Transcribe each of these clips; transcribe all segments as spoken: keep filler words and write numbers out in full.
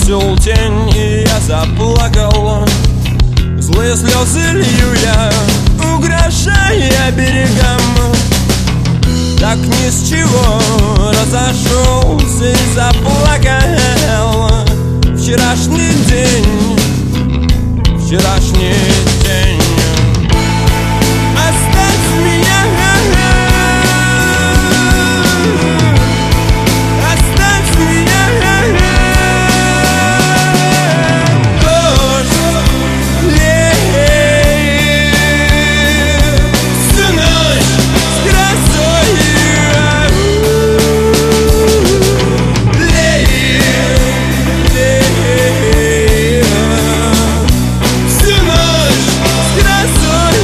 бросил тень, и я заплакал. Злые слезы лью я, угрожая берегам. Так ни с чего разошелся и заплакал. Вчерашний день, вчерашний день. Оставь меня, оставь меня. Дождь лей всю ночь с грозой. Лей, лей всю ночь с грозой.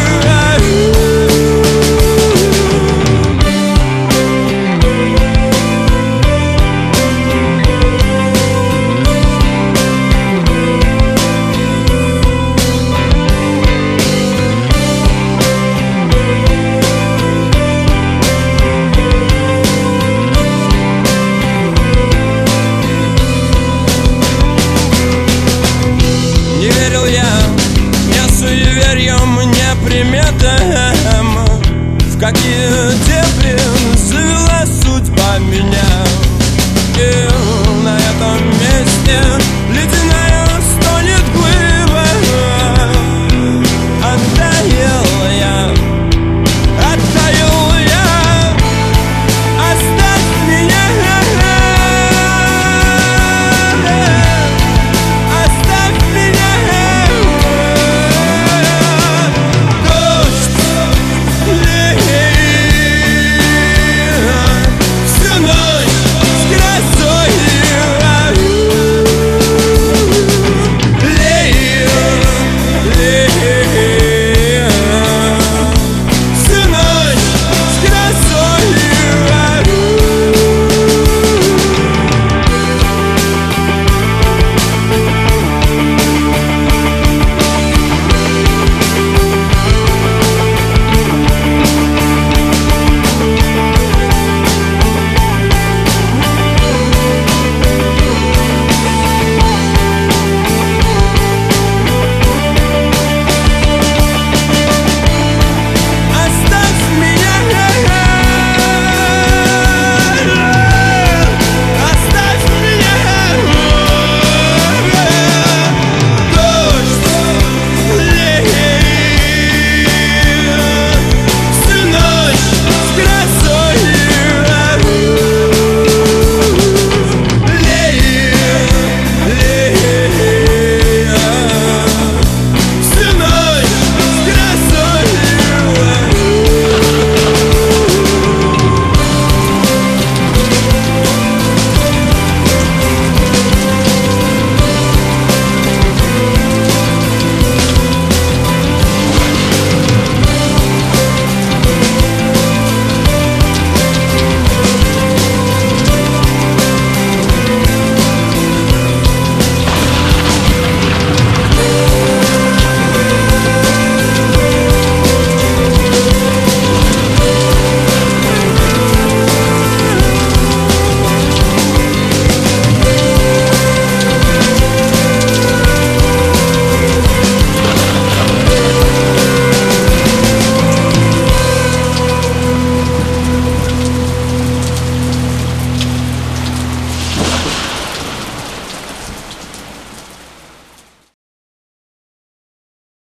Не верил я ни суевериям, ни приметам, в какие дебри завела судьба меня. И на этом месте ледяной